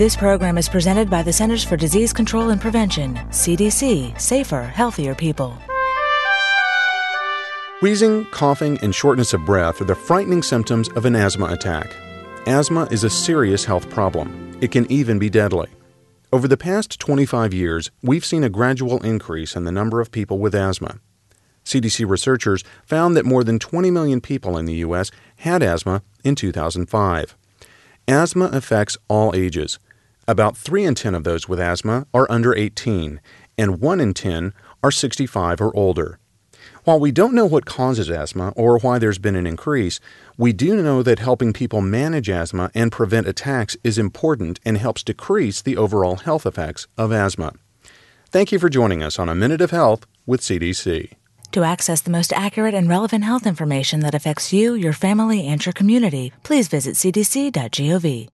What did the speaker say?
This program is presented by the Centers for Disease Control and Prevention, CDC, Safer, Healthier People. Wheezing, coughing, and shortness of breath are the frightening symptoms of an asthma attack. Asthma is a serious health problem. It can even be deadly. Over the past 25 years, we've seen a gradual increase in the number of people with asthma. CDC researchers found that more than 20 million people in the U.S. had asthma in 2005. Asthma affects all ages. About 3 in 10 of those with asthma are under 18, and 1 in 10 are 65 or older. While we don't know what causes asthma or why there's been an increase, we do know that helping people manage asthma and prevent attacks is important and helps decrease the overall health effects of asthma. Thank you for joining us on A Minute of Health with CDC. To access the most accurate and relevant health information that affects you, your family, and your community, please visit cdc.gov.